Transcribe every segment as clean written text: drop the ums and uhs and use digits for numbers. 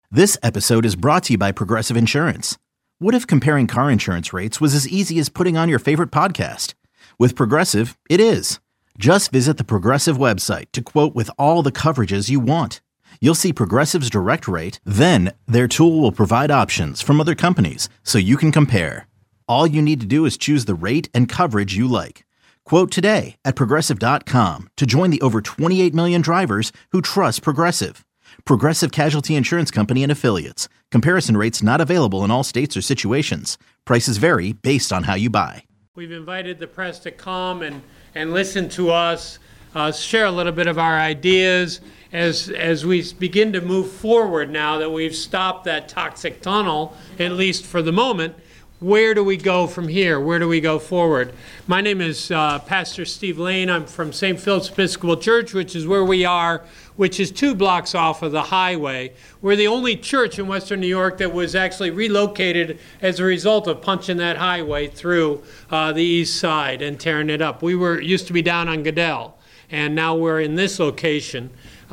This episode is brought to you by Progressive Insurance. What if comparing car insurance rates was as easy as putting on your favorite podcast? With Progressive, it is. Just visit the Progressive website to quote with all the coverages you want. You'll see Progressive's direct rate, then their tool will provide options from other companies so you can compare. All you need to do is choose the rate and coverage you like. Quote today at Progressive.com to join the over 28 million drivers who trust Progressive. Progressive Casualty Insurance Company and Affiliates. Comparison rates not available in all states or situations. Prices vary based on how you buy. We've invited the press to come and listen to us, share a little bit of our ideas as we begin to move forward now that we've stopped that toxic tunnel, at least for the moment. Where do we go from here? Where do we go forward? My name is Pastor Steve Lane. I'm from St. Philip's Episcopal Church, which is where we are, which is 2 blocks off of the highway. We're the only church in Western New York that was actually relocated as a result of punching that highway through the east side and tearing it up. We used to be down on Goodell, and now we're in this location.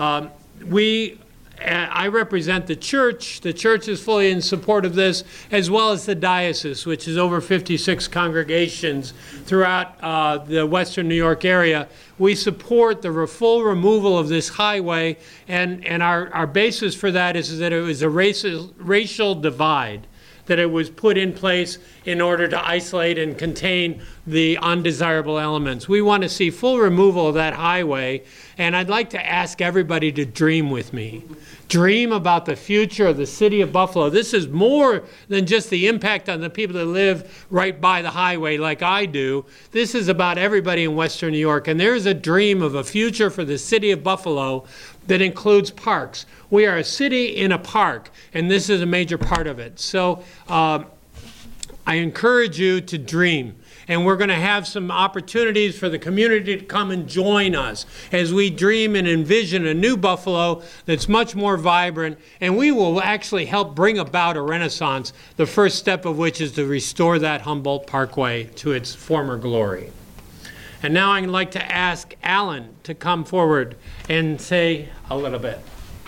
I represent the church. The church is fully in support of this, as well as the diocese, which is over 56 congregations throughout the Western New York area. We support the full removal of this highway, and our basis for that is that it was a racial divide, that it was put in place in order to isolate and contain the undesirable elements. We want to see full removal of that highway, and I'd like to ask everybody to dream with me. Dream about the future of the city of Buffalo. This is more than just the impact on the people that live right by the highway like I do. This is about everybody in Western New York, and there's a dream of a future for the city of Buffalo that includes parks. We are a city in a park, and this is a major part of it. So I encourage you to dream. And we're going to have some opportunities for the community to come and join us as we dream and envision a new Buffalo that's much more vibrant. And we will actually help bring about a renaissance, the first step of which is to restore that Humboldt Parkway to its former glory. And now I'd like to ask Alan to come forward and say a little bit.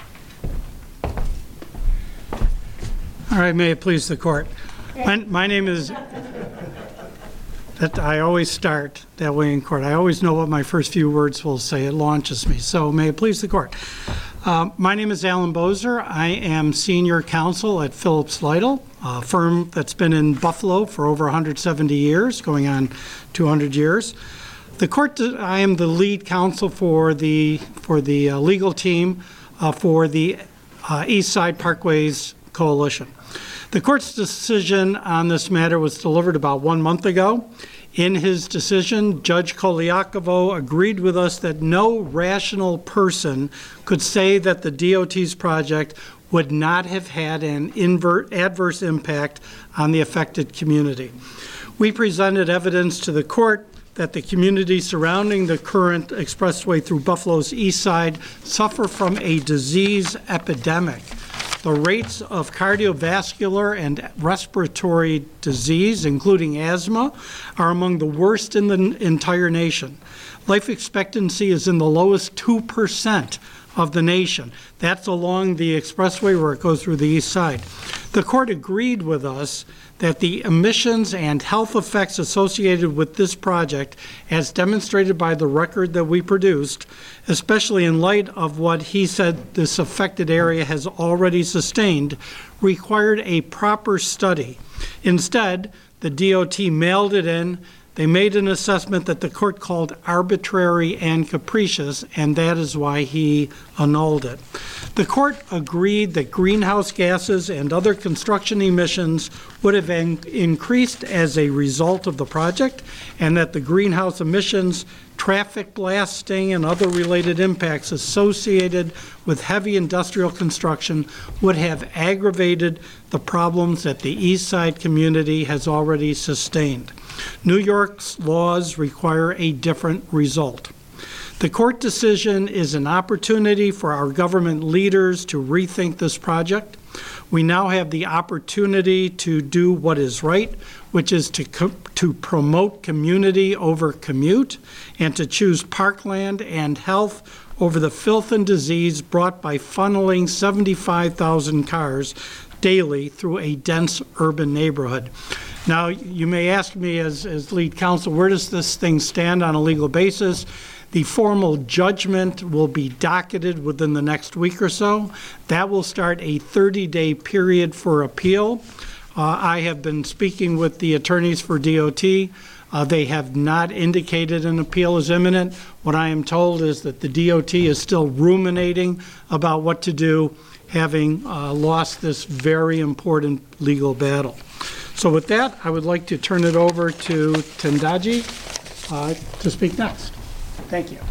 All right, may it please the court. My name is... I always start that way in court. I always know what my first few words will say. It launches me. So may it please the court. My name is Alan Bozer. I am senior counsel at Phillips Lytle, a firm that's been in Buffalo for over 170 years, going on 200 years. I am the lead counsel for the legal team for the East Side Parkways Coalition. The court's decision on this matter was delivered about 1 month ago. In his decision, Judge Koliakovo agreed with us that no rational person could say that the DOT's project would not have had an adverse impact on the affected community. We presented evidence to the court that the community surrounding the current expressway through Buffalo's east side suffer from a disease epidemic. The rates of cardiovascular and respiratory disease, including asthma, are among the worst in the entire nation. Life expectancy is in the lowest 2% of the nation. That's along the expressway where it goes through the east side. The court agreed with us that the emissions and health effects associated with this project, as demonstrated by the record that we produced, especially in light of what he said this affected area has already sustained, required a proper study. Instead, the DOT mailed it in. They made an assessment that the court called arbitrary and capricious, and that is why he annulled it. The court agreed that greenhouse gases and other construction emissions would have increased as a result of the project, and that the greenhouse emissions, traffic blasting, and other related impacts associated with heavy industrial construction would have aggravated the problems that the East Side community has already sustained. New York's laws require a different result. The court decision is an opportunity for our government leaders to rethink this project. We now have the opportunity to do what is right, which is to promote community over commute, and to choose parkland and health over the filth and disease brought by funneling 75,000 cars daily through a dense urban neighborhood. Now, you may ask me as lead counsel, where does this thing stand on a legal basis? The formal judgment will be docketed within the next week or so. That will start a 30-day period for appeal. I have been speaking with the attorneys for DOT. They have not indicated an appeal is imminent. What I am told is that the DOT is still ruminating about what to do, having lost this very important legal battle. So with that, I would like to turn it over to Tendaji to speak next. Thank you.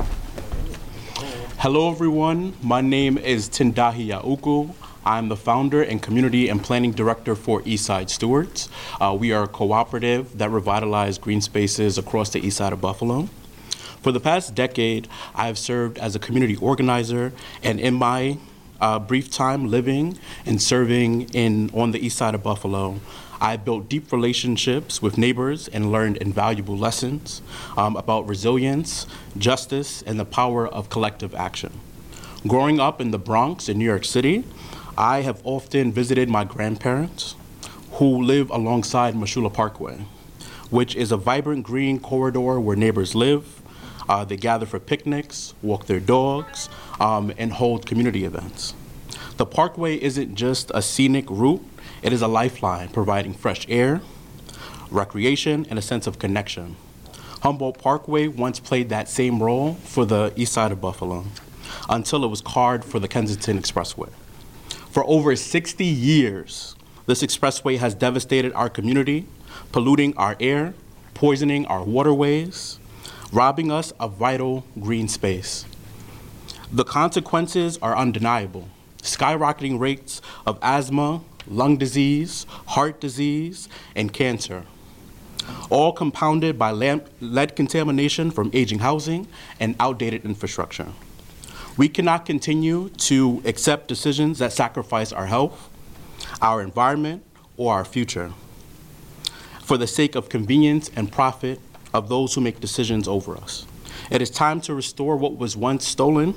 Hello, everyone. My name is Tendaji Yauku. I'm the founder and community and planning director for Eastside Stewards. We are a cooperative that revitalizes green spaces across the east side of Buffalo. For the past decade, I've served as a community organizer, and in my brief time living and serving on the east side of Buffalo, I built deep relationships with neighbors and learned invaluable lessons about resilience, justice, and the power of collective action. Growing up in the Bronx in New York City, I have often visited my grandparents who live alongside Mosholu Parkway, which is a vibrant green corridor where neighbors live. They gather for picnics, walk their dogs, and hold community events. The Parkway isn't just a scenic route, it is a lifeline providing fresh air, recreation, and a sense of connection. Humboldt Parkway once played that same role for the east side of Buffalo until it was carved for the Kensington Expressway. For over 60 years, this expressway has devastated our community, polluting our air, poisoning our waterways, robbing us of vital green space. The consequences are undeniable. Skyrocketing rates of asthma, lung disease, heart disease, and cancer, all compounded by lead contamination from aging housing and outdated infrastructure. We cannot continue to accept decisions that sacrifice our health, our environment, or our future for the sake of convenience and profit of those who make decisions over us. It is time to restore what was once stolen,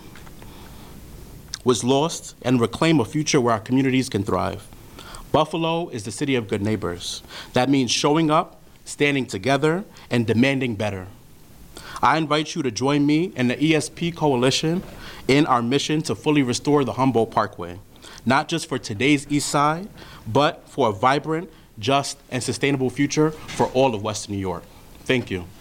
was lost, and reclaim a future where our communities can thrive. Buffalo is the city of good neighbors. That means showing up, standing together, and demanding better. I invite you to join me and the ESP Coalition in our mission to fully restore the Humboldt Parkway, not just for today's East Side, but for a vibrant, just, and sustainable future for all of Western New York. Thank you.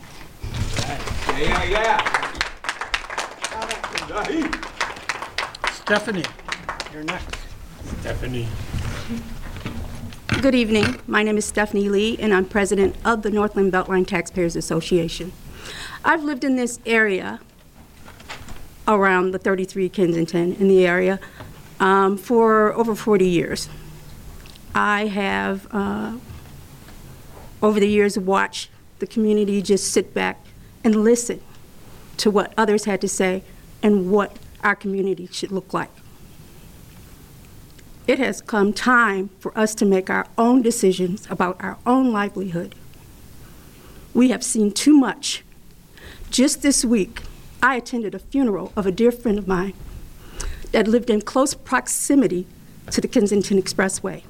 Stephanie, you're next. Stephanie. Good evening. My name is Stephanie Lee, and I'm president of the Northland Beltline Taxpayers Association. I've lived in this area around the 33 Kensington in the area for over 40 years. I have, over the years, watched the community just sit back and listen to what others had to say and what our community should look like. It has come time for us to make our own decisions about our own livelihood. We have seen too much. Just this week, I attended a funeral of a dear friend of mine that lived in close proximity to the Kensington Expressway.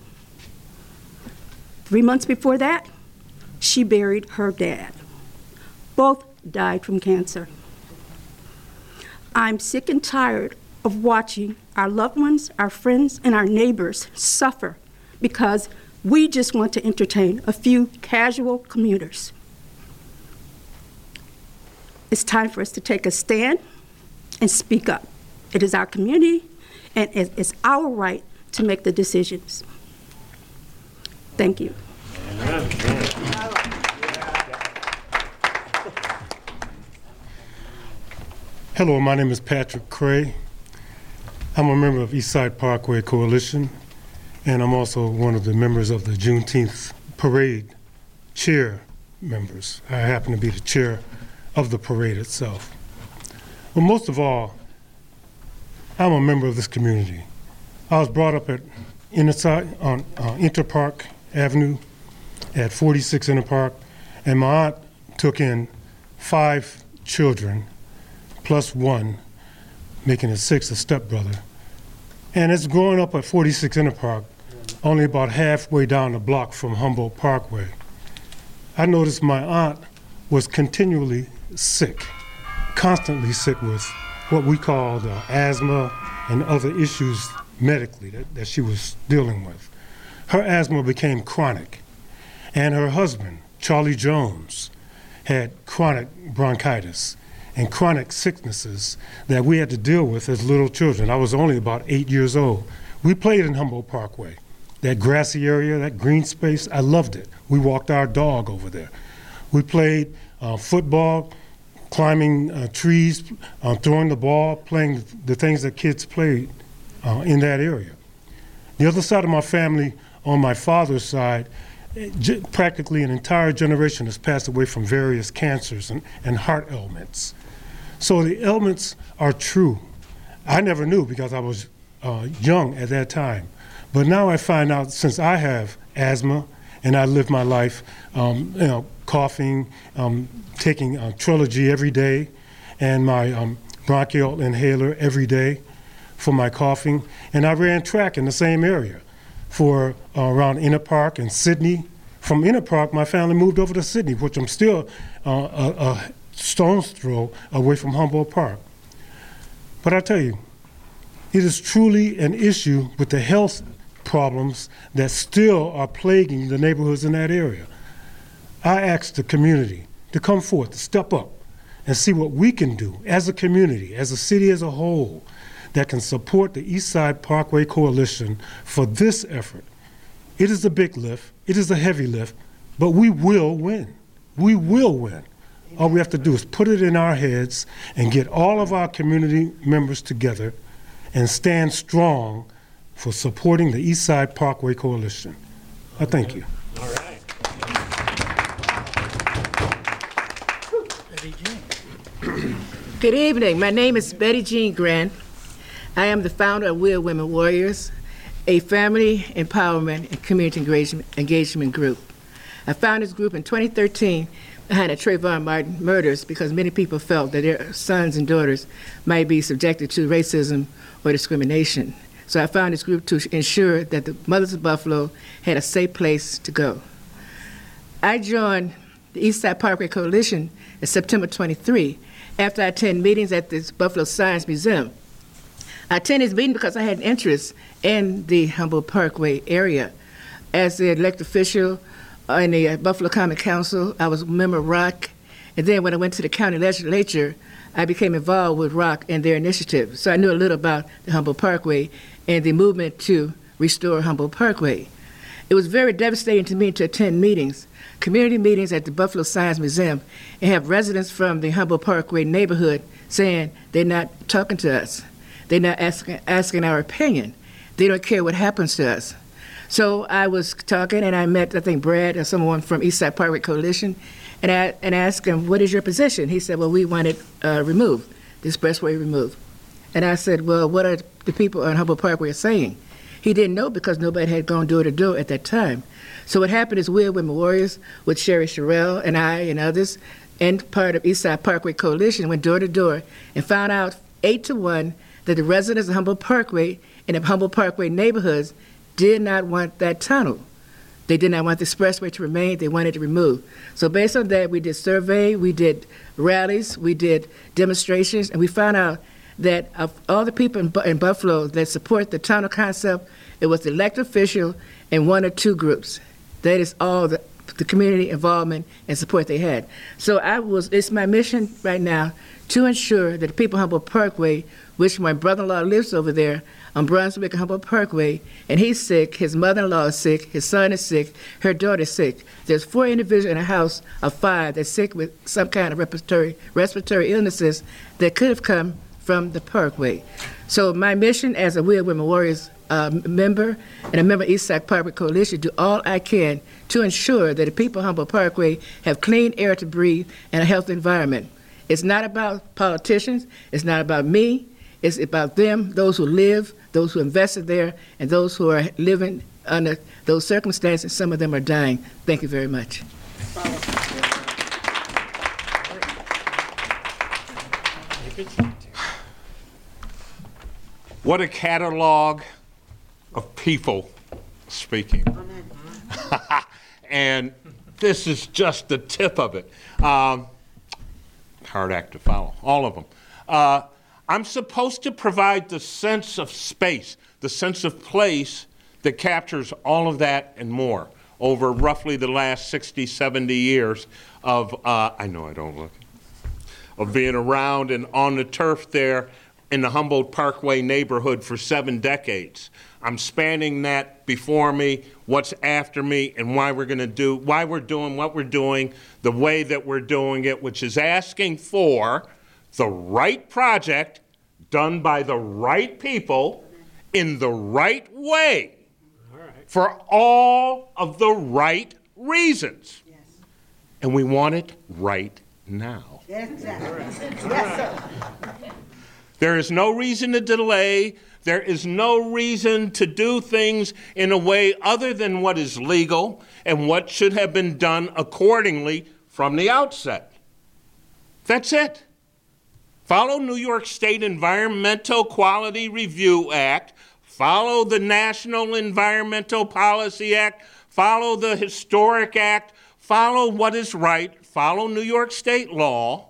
3 months before that, she buried her dad. Both died from cancer. I'm sick and tired of watching our loved ones, our friends, and our neighbors suffer because we just want to entertain a few casual commuters. It's time for us to take a stand and speak up. It is our community, and it's our right to make the decisions. Thank you. Hello, my name is Patrick Cray. I'm a member of Eastside Parkway Coalition, and I'm also one of the members of the Juneteenth Parade chair members. I happen to be the chair of the parade itself. But most of all, I'm a member of this community. I was brought up at Interpark Avenue at 46 Interpark, and my aunt took in 5 children plus one making it 6, a stepbrother. And it's growing up at 46 Inner Park, only about halfway down the block from Humboldt Parkway. I noticed my aunt was continually sick, constantly sick with what we call the asthma and other issues medically that she was dealing with. Her asthma became chronic, and her husband, Charlie Jones, had chronic bronchitis and chronic sicknesses that we had to deal with as little children. I was only about 8 years old. We played in Humboldt Parkway, that grassy area, that green space. I loved it. We walked our dog over there. We played football, climbing trees, throwing the ball, playing the things that kids played in that area. The other side of my family, on my father's side, practically an entire generation has passed away from various cancers and heart ailments. So the ailments are true. I never knew because I was young at that time. But now I find out, since I have asthma and I live my life, coughing, taking Trilogy every day, and my bronchial inhaler every day for my coughing. And I ran track in the same area for around Inner Park and Sydney. From Inner Park, my family moved over to Sydney, which I'm still a stone's throw away from Humboldt Park. But I tell you, it is truly an issue with the health problems that still are plaguing the neighborhoods in that area. I ask the community to come forth, to step up, and see what we can do as a community, as a city as a whole, that can support the Eastside Parkway Coalition for this effort. It is a big lift, it is a heavy lift, but we will win. We will win. All we have to do is put it in our heads and get all of our community members together and stand strong for supporting the Eastside Parkway Coalition. I thank you. All right. Betty Jean. Good evening. My name is Betty Jean Grant. I am the founder of We Are Women Warriors, a family empowerment and community engagement group. I founded this group in 2013 behind the Trayvon Martin murders because many people felt that their sons and daughters might be subjected to racism or discrimination. So I founded this group to ensure that the mothers of Buffalo had a safe place to go. I joined the Eastside Parkway Coalition in September 23 after I attended meetings at the Buffalo Science Museum. I attended this meeting because I had an interest in the Humboldt Parkway area. As the elected official in the Buffalo Common Council, I was a member of ROC, and then when I went to the county legislature, I became involved with ROC and their initiative. So I knew a little about the Humboldt Parkway and the movement to restore Humboldt Parkway. It was very devastating to me to attend meetings, community meetings at the Buffalo Science Museum, and have residents from the Humboldt Parkway neighborhood saying they're not talking to us. They're not asking our opinion. They don't care what happens to us. So I was talking, and I met, I think, Brad or someone from Eastside Parkway Coalition, and I asked him, what is your position? He said, well, we want it removed, the expressway removed. And I said, well, what are the people on Humboldt Parkway saying? He didn't know because nobody had gone door to door at that time. So what happened is We Are Women Warriors with Sherry Sherrill and I and others, and part of Eastside Parkway Coalition, went door to door and found out 8-1 that the residents of Humboldt Parkway and the Humboldt Parkway neighborhoods did not want that tunnel. They did not want the expressway to remain. They wanted it removed. So based on that, we did survey, we did rallies, we did demonstrations, and we found out that of all the people in Buffalo that support the tunnel concept, it was the elected official and 1 or 2 groups. That is all the community involvement and support they had. So it's my mission right now to ensure that the people of Humboldt Parkway, which my brother-in-law lives over there on Brunswick and Humboldt Parkway, and he's sick, his mother-in-law is sick, his son is sick, her daughter is sick. There's 4 individuals in a house of 5 that's sick with some kind of respiratory illnesses that could have come from the Parkway. So my mission as a We Are Women Warriors member and a member of Eastside Parkway Coalition, do all I can to ensure that the people of Humboldt Parkway have clean air to breathe and a healthy environment. It's not about politicians, it's not about me, it's about them, those who live, those who invested there, and those who are living under those circumstances. Some of them are dying. Thank you very much. What a catalog of people speaking. And this is just the tip of it. Hard act to follow, all of them. I'm supposed to provide the sense of space, the sense of place that captures all of that and more over roughly the last 60, 70 years of, I know I don't look, of being around and on the turf there in the Humboldt Parkway neighborhood for 7 decades. I'm spanning that before me, what's after me, and why we're doing what we're doing, the way that we're doing it, which is asking for the right project done by the right people in the right way for all of the right reasons. Yes. And we want it right now. Yes, exactly. Yes, sir. There is no reason to delay. There is no reason to do things in a way other than what is legal and what should have been done accordingly from the outset. That's it. Follow New York State Environmental Quality Review Act. Follow the National Environmental Policy Act. Follow the Historic Act. Follow what is right. Follow New York State law.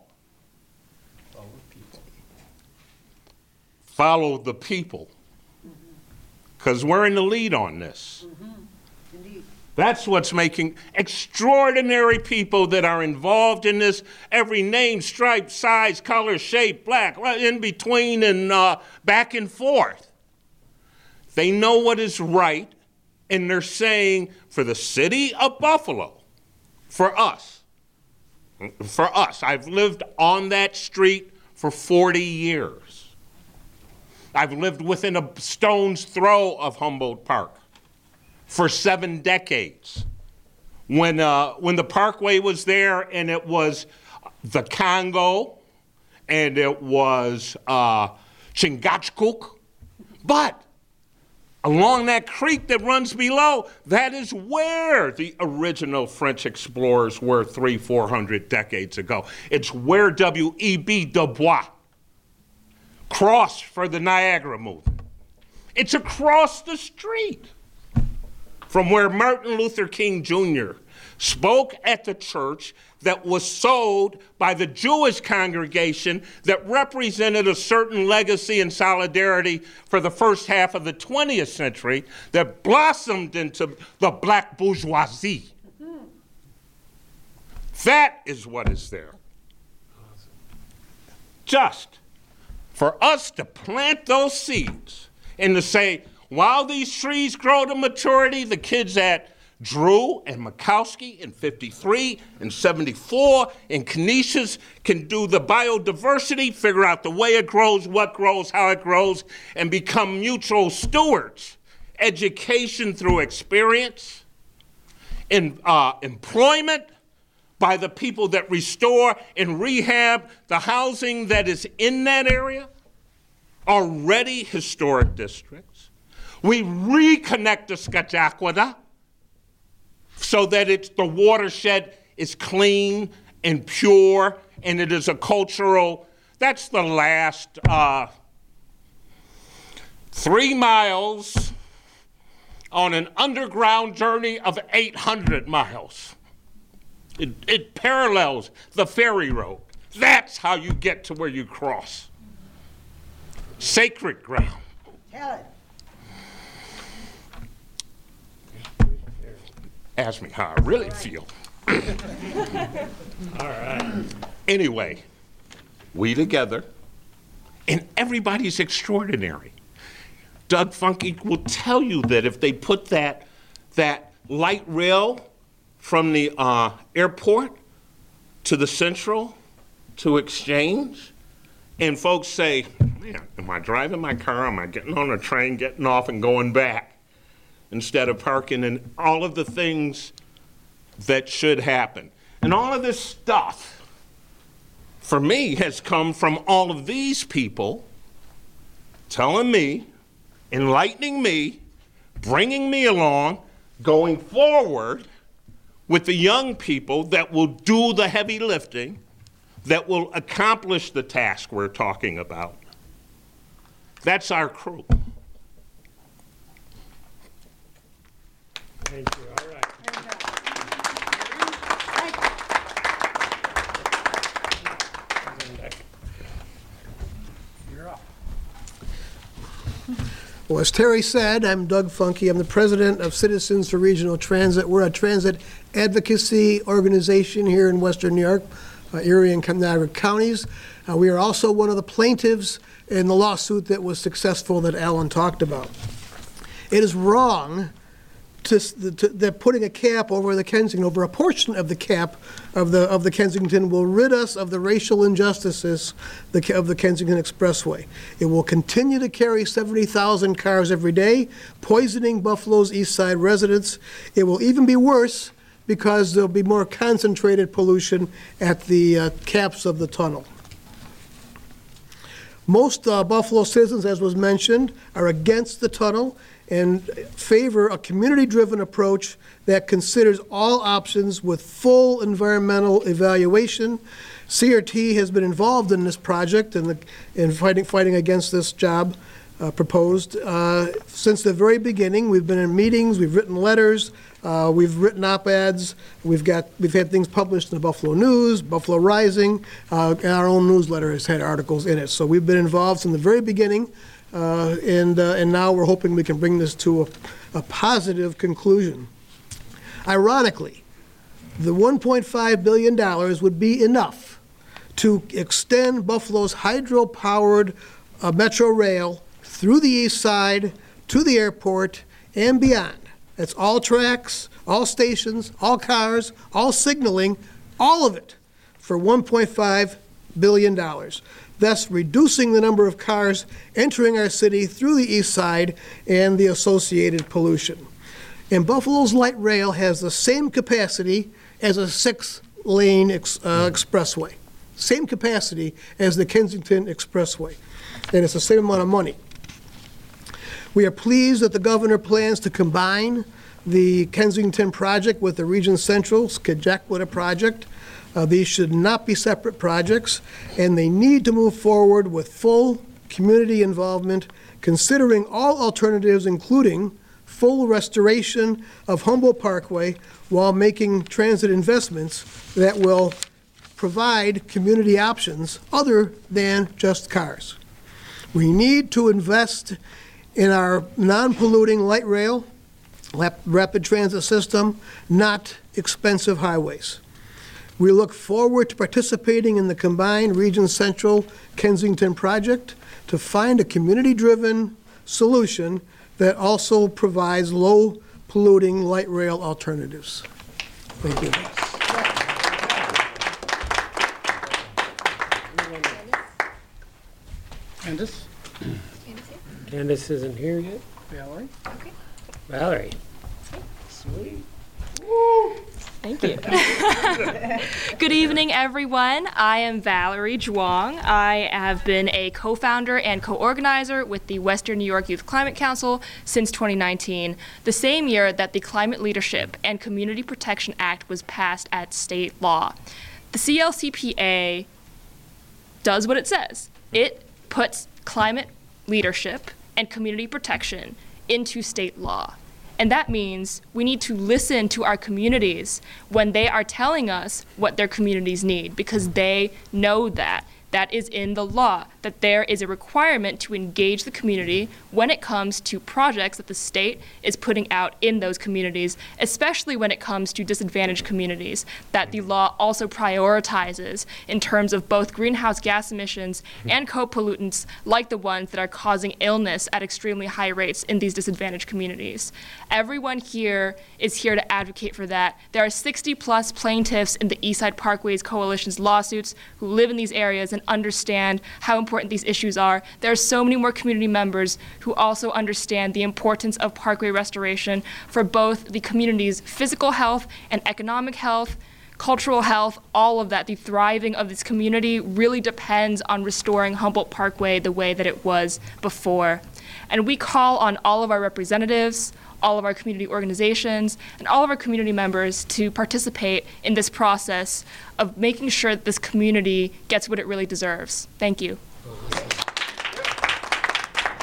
Follow the people, because we're in the lead on this. Indeed. That's what's making extraordinary people that are involved in this, every name, stripe, size, color, shape, black, in between and back and forth. They know what is right, and they're saying for the city of Buffalo, for us, I've lived on that street for 40 years. I've lived within a stone's throw of Humboldt Park for 7 decades. When the Parkway was there, and it was the Congo, and it was Chingachgook, but along that creek that runs below, that is where the original French explorers were 300-400 decades ago. It's where W.E.B. Du Bois crossed for the Niagara movement. It's across the street from where Martin Luther King Jr. spoke at the church that was sold by the Jewish congregation that represented a certain legacy and solidarity for the first half of the 20th century that blossomed into the black bourgeoisie. That is what is there. Just for us to plant those seeds and to say, while these trees grow to maturity, the kids at Drew and Makowski in 53 and 74 and Canisius can do the biodiversity, figure out the way it grows, what grows, how it grows, and become mutual stewards. Education through experience, and employment by the people that restore and rehab the housing that is in that area, already historic districts. We reconnect the Scotchaquada so that the watershed is clean and pure, and it is a cultural, that's the last 3 miles on an underground journey of 800 miles. It parallels the ferry road. That's how you get to where you cross. Sacred ground. Tell it. Ask me how I really feel. All right. Anyway, we together, and everybody's extraordinary. Doug Funky will tell you that if they put that light rail from the airport to the Central to Exchange, and folks say, man, am I driving my car? Am I getting on a train, getting off and going back instead of parking, and all of the things that should happen. And all of this stuff, for me, has come from all of these people telling me, enlightening me, bringing me along, going forward with the young people that will do the heavy lifting, that will accomplish the task we're talking about. That's our crew. Thank you. All right. You're up. Well, as Terry said, I'm Doug Funky. I'm the president of Citizens for Regional Transit. We're a transit advocacy organization here in Western New York, Erie and Niagara counties. We are also one of the plaintiffs in the lawsuit that was successful that Alan talked about. It is wrong that putting a cap over the Kensington, over a portion of the cap of the Kensington, will rid us of the racial injustices of the Kensington Expressway. It will continue to carry 70,000 cars every day, poisoning Buffalo's East Side residents. It will even be worse because there'll be more concentrated pollution at the caps of the tunnel. Most Buffalo citizens, as was mentioned, are against the tunnel and favor a community-driven approach that considers all options with full environmental evaluation. CRT has been involved in this project and in fighting against this job proposed since the very beginning. We've been in meetings, we've written letters, we've written op-eds, we've had things published in the Buffalo News, Buffalo Rising, and our own newsletter has had articles in it. So we've been involved from the very beginning. And now we're hoping we can bring this to a positive conclusion. Ironically, the $1.5 billion would be enough to extend Buffalo's hydro-powered Metro Rail through the East Side to the airport and beyond. That's all tracks, all stations, all cars, all signaling, all of it for $1.5 billion. Thus reducing the number of cars entering our city through the East Side and the associated pollution. And Buffalo's light rail has the same capacity as a 6-lane expressway. Same capacity as the Kensington Expressway. And it's the same amount of money. We are pleased that the governor plans to combine the Kensington project with the Region Central Skidjackwada project. These should not be separate projects, and they need to move forward with full community involvement, considering all alternatives, including full restoration of Humboldt Parkway, while making transit investments that will provide community options other than just cars. We need to invest in our non-polluting light rail, rapid transit system, not expensive highways. We look forward to participating in the combined Region Central Kensington project to find a community-driven solution that also provides low-polluting light rail alternatives. Thank you. Candace? Candace isn't here yet. Valerie? Okay. Valerie. Sweet. Thank you. Good evening, everyone. I am Valerie Zhuang. I have been a co-founder and co-organizer with the Western New York Youth Climate Council since 2019, the same year that the Climate Leadership and Community Protection Act was passed at state law. The CLCPA does what it says. It puts climate leadership and community protection into state law. And that means we need to listen to our communities when they are telling us what their communities need, because they know that. That is in the law, that there is a requirement to engage the community when it comes to projects that the state is putting out in those communities, especially when it comes to disadvantaged communities, that the law also prioritizes in terms of both greenhouse gas emissions and co-pollutants like the ones that are causing illness at extremely high rates in these disadvantaged communities. Everyone here is here to advocate for that. There are 60+ plaintiffs in the Eastside Parkways Coalition's lawsuits who live in these areas and understand how important these issues are. There are so many more community members who also understand the importance of parkway restoration for both the community's physical health and economic health, cultural health, all of that. The thriving of this community really depends on restoring Humboldt Parkway the way that it was before. And we call on all of our representatives, all of our community organizations, and all of our community members to participate in this process of making sure that this community gets what it really deserves. Thank you.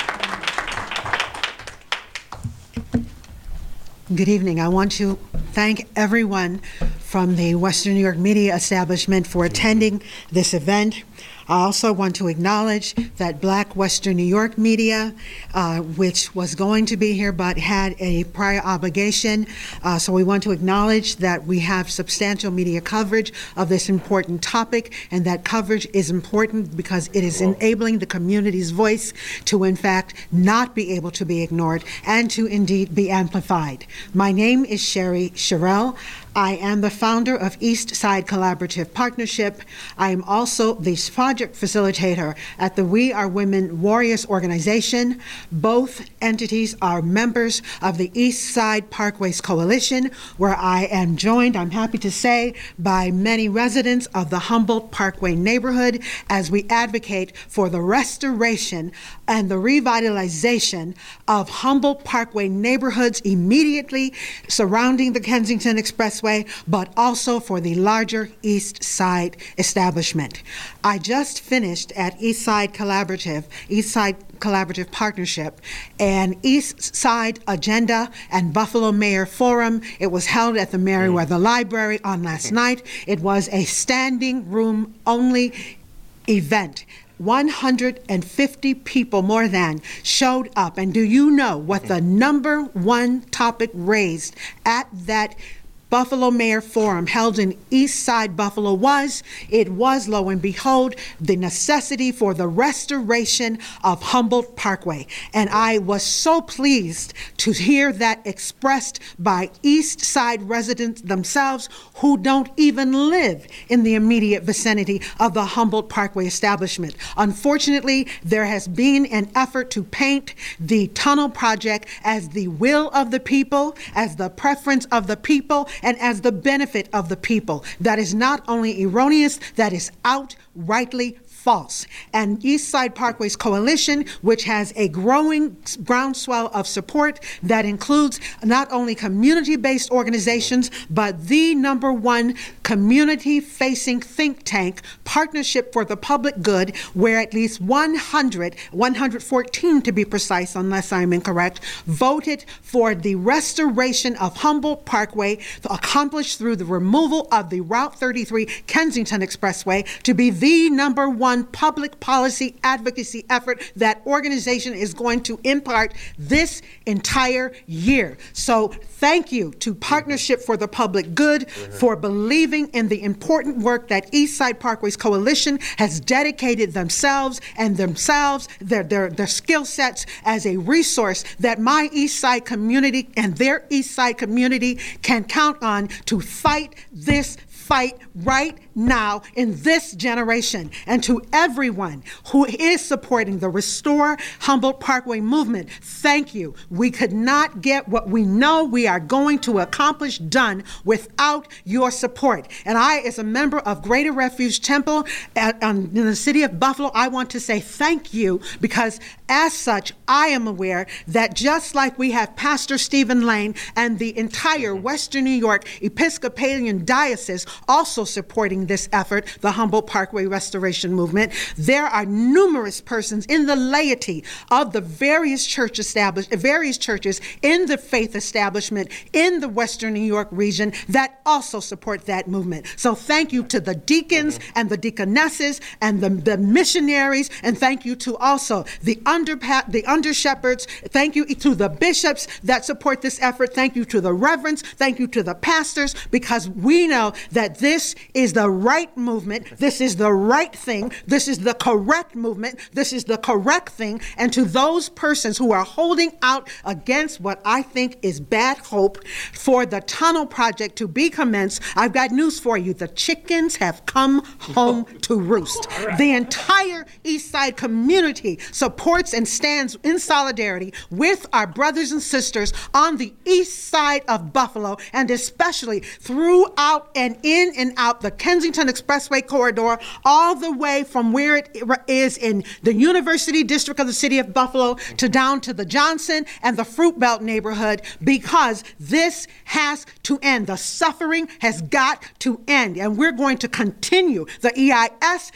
Good evening. I want to thank everyone from the Western New York Media Establishment for attending this event. I also want to acknowledge that Black Western New York Media, which was going to be here but had a prior obligation. So we want to acknowledge that we have substantial media coverage of this important topic, and that coverage is important because it is enabling the community's voice to, in fact, not be able to be ignored and to indeed be amplified. My name is Sherry Sherrill. I am the founder of East Side Collaborative Partnership. I am also the project facilitator at the We Are Women Warriors organization. Both entities are members of the East Side Parkways Coalition, where I am joined, I'm happy to say, by many residents of the Humboldt Parkway neighborhood as we advocate for the restoration and the revitalization of Humboldt Parkway neighborhoods immediately surrounding the Kensington Expressway, but also for the larger East Side establishment. I just finished at East Side Collaborative Partnership, an East Side Agenda and Buffalo Mayor Forum. It was held at the Merriweather Library on last night. It was a standing room only event. 150 people more than showed up. And do you know what the number one topic raised at that Buffalo Mayor Forum held in East Side Buffalo was? It was, lo and behold, the necessity for the restoration of Humboldt Parkway. And I was so pleased to hear that expressed by East Side residents themselves who don't even live in the immediate vicinity of the Humboldt Parkway establishment. Unfortunately, there has been an effort to paint the tunnel project as the will of the people, as the preference of the people, and as the benefit of the people. That is not only erroneous, that is outrightly false. And East Side Parkways Coalition, which has a growing groundswell of support that includes not only community-based organizations, but the number one community-facing think tank, Partnership for the Public Good, where at least 114 to be precise, unless I'm incorrect, voted for the restoration of Humboldt Parkway, accomplished through the removal of the Route 33 Kensington Expressway, to be the number one public policy advocacy effort that organization is going to impart this entire year. So thank you to Partnership for the Public Good for believing in the important work that East Side Parkways Coalition has dedicated themselves and their skill sets as a resource that my East Side community and their East Side community can count on to fight this fight right now in this generation. And to everyone who is supporting the Restore Humboldt Parkway movement, thank you. We could not get what we know we are going to accomplish done without your support. And I, as a member of Greater Refuge Temple in the city of Buffalo, I want to say thank you, because as such, I am aware that just like we have Pastor Stephen Lane and the entire Western New York Episcopalian Diocese also supporting this effort, the Humboldt Parkway Restoration Movement, there are numerous persons in the laity of the various churches in the faith establishment in the Western New York region that also support that movement. So thank you to the deacons and the deaconesses and the missionaries, and thank you to also the under shepherds. Thank you to the bishops that support this effort. Thank you to the reverends. Thank you to the pastors, because we know that this is the right movement. This is the right thing. This is the correct movement. This is the correct thing. And to those persons who are holding out against what I think is bad hope for the tunnel project to be commenced, I've got news for you. The chickens have come home to roost. The entire East Side community supports and stands in solidarity with our brothers and sisters on the east side of Buffalo, and especially throughout and in and out the Kensington Expressway corridor, all the way from where it is in the University District of the city of Buffalo to down to the Johnson and the Fruit Belt neighborhood, because this has to end. The suffering has got to end, and we're going to continue. The EIS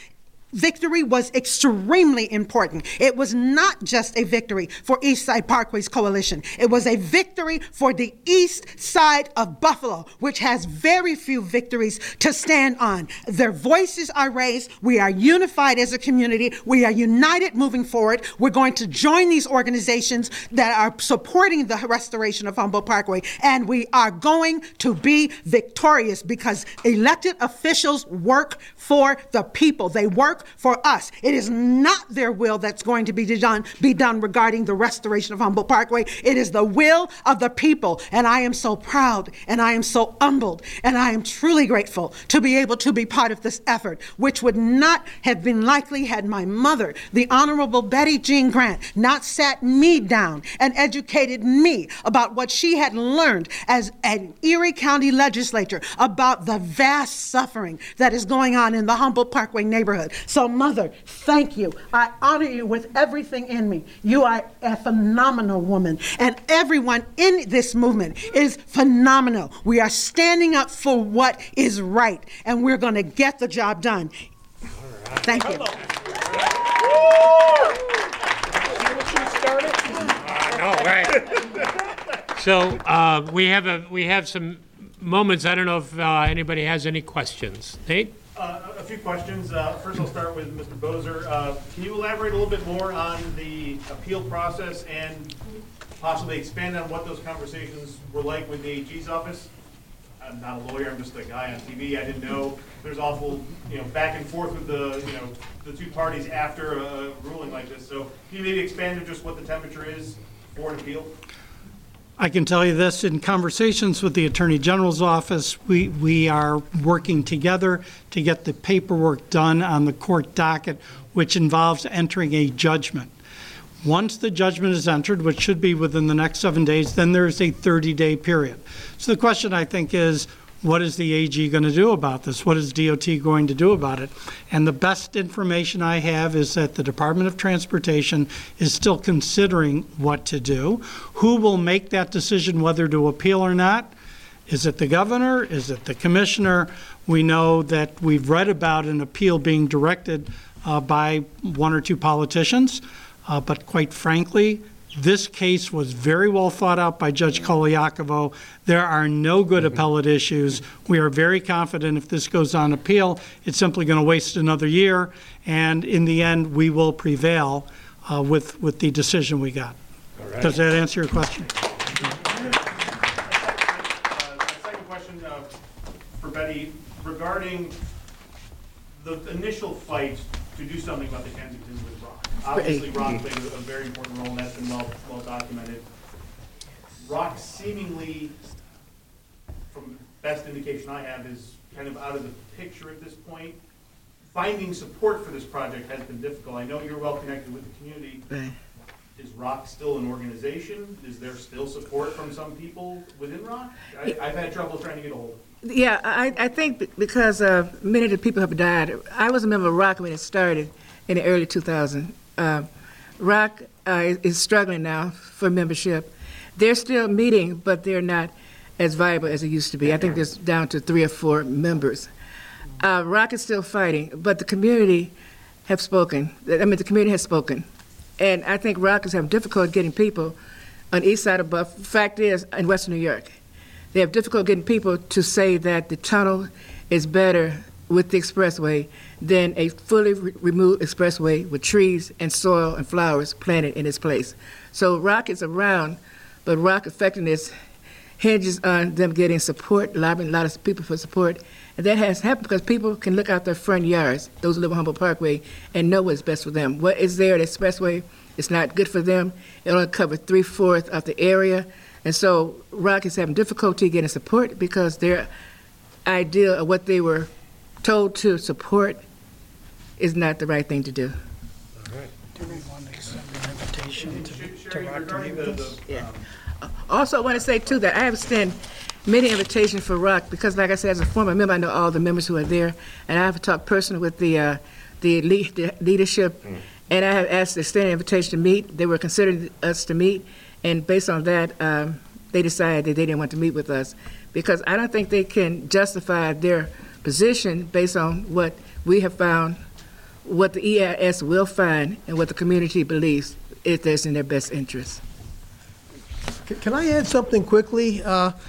victory was extremely important. It was not just a victory for East Side Parkway's coalition. It was a victory for the east side of Buffalo, which has very few victories to stand on. Their voices are raised. We are unified as a community. We are united moving forward. We're going to join these organizations that are supporting the restoration of Humboldt Parkway, and we are going to be victorious because elected officials work for the people. They work for us. It is not their will that's going to be done regarding the restoration of Humboldt Parkway. It is the will of the people, and I am so proud, and I am so humbled, and I am truly grateful to be able to be part of this effort, which would not have been likely had my mother, the Honorable Betty Jean Grant, not sat me down and educated me about what she had learned as an Erie County legislator about the vast suffering that is going on in the Humboldt Parkway neighborhood. So, Mother, thank you. I honor you with everything in me. You are a phenomenal woman, and everyone in this movement is phenomenal. We are standing up for what is right, and we're going to get the job done. Thank you. All right. So we have some moments. I don't know if anybody has any questions. Nate? A few questions. First, I'll start with Mr. Boser. Can you elaborate a little bit more on the appeal process and possibly expand on what those conversations were like with the AG's office? I'm not a lawyer. I'm just a guy on TV. I didn't know there's awful, back and forth with the two parties after a ruling like this. So can you maybe expand on just what the temperature is for an appeal? I can tell you this, in conversations with the Attorney General's office, we are working together to get the paperwork done on the court docket, which involves entering a judgment. Once the judgment is entered, which should be within the next 7 days, then there's a 30-day period. So the question, I think, is, what is the AG going to do about this? What is DOT going to do about it? And the best information I have is that the Department of Transportation is still considering what to do. Who will make that decision whether to appeal or not? Is it the governor? Is it the commissioner? We know that we've read about an appeal being directed by one or two politicians, but quite frankly, this case was very well thought out by Judge Koliakovo. There are no good appellate issues. We are very confident if this goes on appeal, it's simply going to waste another year, and in the end, we will prevail with the decision we got. Right. Does that answer your question? Second question for Betty regarding the initial fight to do something about the Kensington with Rock. Obviously, Rock played a very important role, and that's been well documented. Rock seemingly, from best indication I have, is kind of out of the picture at this point. Finding support for this project has been difficult. I know you're well connected with the community. Right. Is Rock still an organization? Is there still support from some people within Rock? I've had trouble trying to get a hold of it. Yeah, I think because many of the people have died. I was a member of Rock when it started in the early 2000s. Rock is struggling now for membership. They're still meeting, but they're not as viable as it used to be. I think there's down to 3 or 4 members. Rock is still fighting, but the community have spoken. The community has spoken. And I think Rock is having difficulty getting people on the east side of Buffalo. Fact is, in Western New York, they have difficulty getting people to say that the tunnel is better with the expressway than a fully removed expressway with trees and soil and flowers planted in its place. So Rock is around, but Rock effectiveness hinges on them getting support, lobbying a lot of people for support. And that has happened because people can look out their front yards, those who live on Humboldt Parkway, and know what's best for them. What is there, the expressway, it's not good for them. It only covers 3/4 of the area. And so Rock is having difficulty getting support because their idea of what they were told to support is not the right thing to do. All right. Do we want to extend an invitation to Rock to meet with us? Yeah. Also, I want to say, too, that I have extended many invitations for Rock because, like I said, as a former member, I know all the members who are there, and I have talked personally with the leadership, and I have asked to extend an invitation to meet. They were considering us to meet, and based on that, they decided that they didn't want to meet with us because I don't think they can justify their position based on what we have found what the EIS will find and what the community believes if that's in their best interest. Can I add something quickly?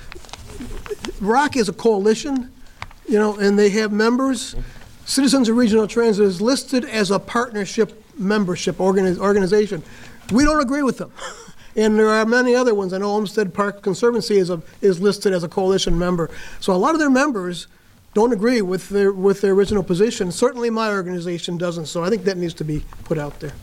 ROC is a coalition, and they have members. Citizens of Regional Transit is listed as a partnership membership organization. We don't agree with them. And there are many other ones. I know Olmsted Park Conservancy is listed as a coalition member. So a lot of their members don't agree with their original position. Certainly my organization doesn't. So I think that needs to be put out there.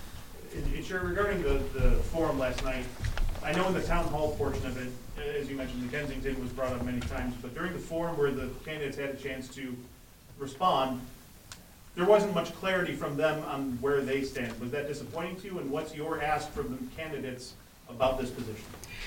Chair, regarding the forum last night, I know in the town hall portion of it, as you mentioned, the Kensington was brought up many times, but during the forum where the candidates had a chance to respond, there wasn't much clarity from them on where they stand. Was that disappointing to you, and what's your ask from the candidates about this position?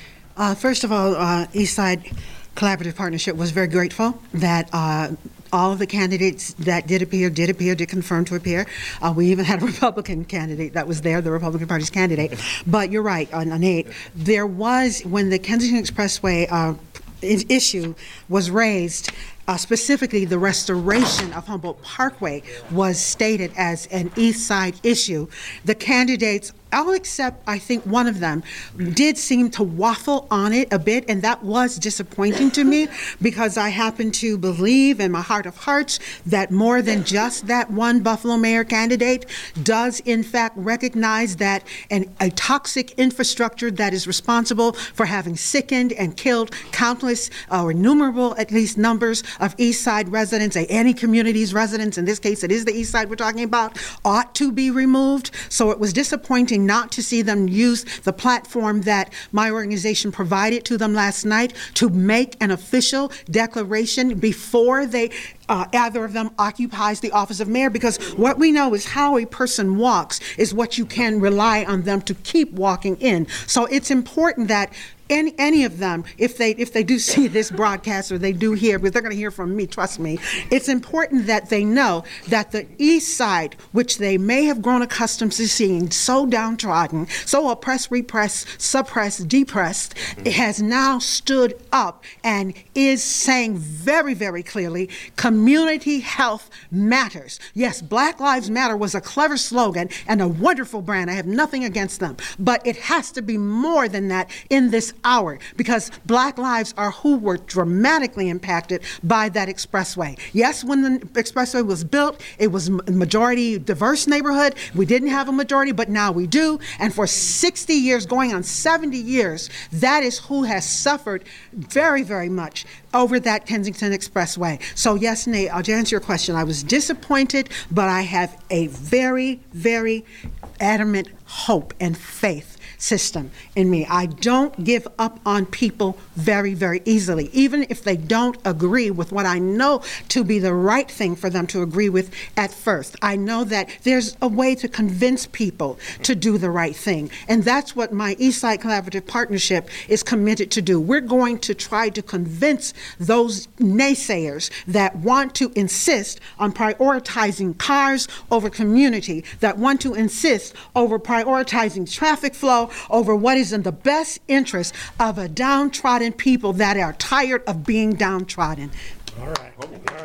First of all, Eastside Collaborative Partnership was very grateful that all of the candidates that did confirm to appear. We even had a Republican candidate that was there, the Republican Party's candidate. But you're right, Nate. There was, when the Kensington Expressway issue was raised, specifically the restoration of Humboldt Parkway was stated as an East Side issue. The candidates, all except I think one of them, did seem to waffle on it a bit, and that was disappointing to me because I happen to believe in my heart of hearts that more than just that one Buffalo mayor candidate does in fact recognize that a toxic infrastructure that is responsible for having sickened and killed countless or innumerable at least numbers of East Side residents, any community's residents, in this case it is the East Side we're talking about, ought to be removed. So it was disappointing not to see them use the platform that my organization provided to them last night to make an official declaration before they either of them occupies the office of mayor, because what we know is how a person walks is what you can rely on them to keep walking in. So it's important that any of them, if they do see this broadcast or they do hear, because they're going to hear from me, trust me, it's important that they know that the East Side, which they may have grown accustomed to seeing so downtrodden, so oppressed, repressed, suppressed, depressed, it has now stood up and is saying very, very clearly, community health matters. Yes, Black Lives Matter was a clever slogan and a wonderful brand. I have nothing against them, but it has to be more than that in this hour, because Black lives are who were dramatically impacted by that expressway. Yes, when the expressway was built, it was a majority diverse neighborhood. We didn't have a majority, but now we do. And for 60 years, going on 70 years, that is who has suffered very, very much over that Kensington Expressway. So yes, Nate, I'll answer your question. I was disappointed, but I have a very, very adamant hope and faith system in me. I don't give up on people very, very easily, even if they don't agree with what I know to be the right thing for them to agree with at first. I know that there's a way to convince people to do the right thing, and that's what my Eastside Collaborative Partnership is committed to do. We're going to try to convince those naysayers that want to insist on prioritizing cars over community, that want to insist over prioritizing traffic flow over what is in the best interest of a downtrodden people that are tired of being downtrodden. All right.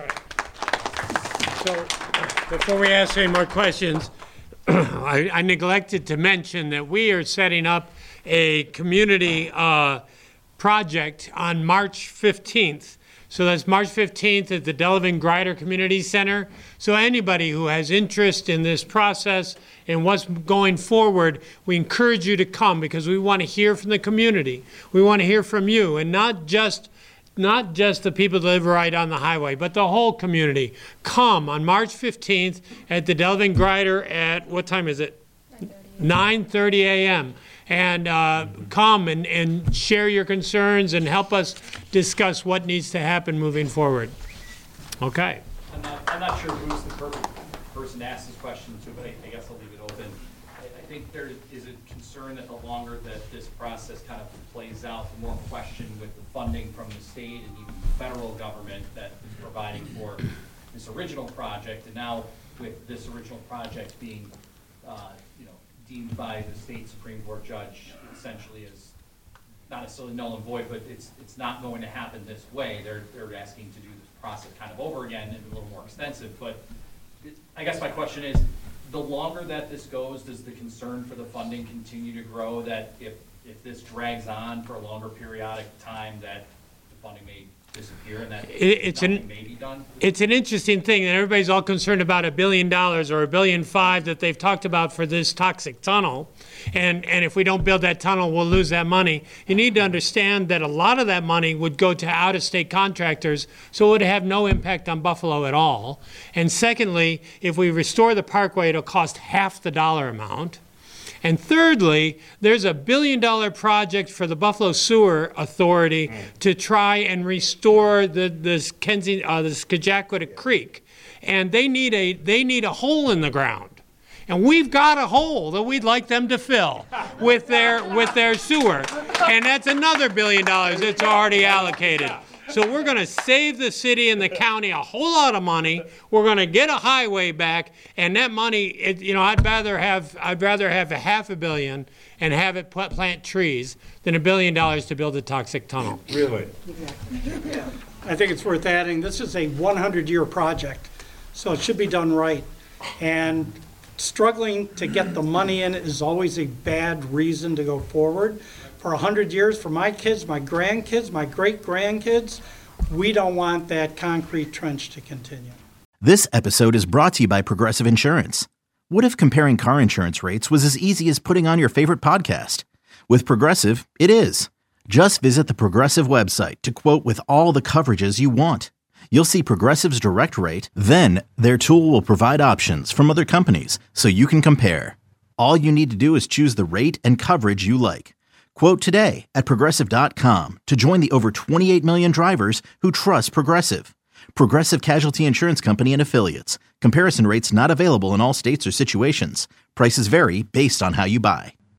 So before we ask any more questions, I neglected to mention that we are setting up a community project on March 15th. So that's March 15th at the Delavan Grider Community Center. So anybody who has interest in this process and what's going forward, we encourage you to come, because we want to hear from the community. We want to hear from you, and not just the people that live right on the highway, but the whole community. Come on March 15th at the Delavan Grider at, what time is it? 9:30 a.m. And come and share your concerns and help us discuss what needs to happen moving forward. Okay. I'm not sure who's the perfect person to ask this question to, but I guess I'll leave it open. I think there is a concern that the longer that this process kind of plays out, the more question with the funding from the state and even the federal government that is providing for this original project, and now with this original project being deemed by the state Supreme Court judge essentially as not necessarily null and void, but it's not going to happen this way. They're asking to do this process kind of over again and a little more extensive. But I guess my question is, the longer that this goes, does the concern for the funding continue to grow, that if this drags on for a longer periodic time, that the funding may disappear and that nothing may be done? It's an interesting thing, and everybody's all concerned about $1 billion or $1.5 billion that they've talked about for this toxic tunnel. And if we don't build that tunnel, we'll lose that money. You need to understand that a lot of that money would go to out-of-state contractors, so it would have no impact on Buffalo at all. And secondly, if we restore the parkway, it'll cost half the dollar amount. And thirdly, there's a $1 billion project for the Buffalo Sewer Authority to try and restore this Skagakota Creek. And they need a hole in the ground. And we've got a hole that we'd like them to fill with their sewer. And that's another $1 billion that's already allocated. So we're going to save the city and the county a whole lot of money. We're going to get a highway back, and that money, I'd rather have $500 million and have it plant trees than $1 billion to build a toxic tunnel. Really? I think it's worth adding, this is a 100-year project, so it should be done right. And struggling to get the money in is always a bad reason to go forward. For 100 years, for my kids, my grandkids, my great-grandkids, we don't want that concrete trench to continue. This episode is brought to you by Progressive Insurance. What if comparing car insurance rates was as easy as putting on your favorite podcast? With Progressive, it is. Just visit the Progressive website to quote with all the coverages you want. You'll see Progressive's direct rate, then their tool will provide options from other companies so you can compare. All you need to do is choose the rate and coverage you like. Quote today at Progressive.com to join the over 28 million drivers who trust Progressive. Progressive Casualty Insurance Company and Affiliates. Comparison rates not available in all states or situations. Prices vary based on how you buy.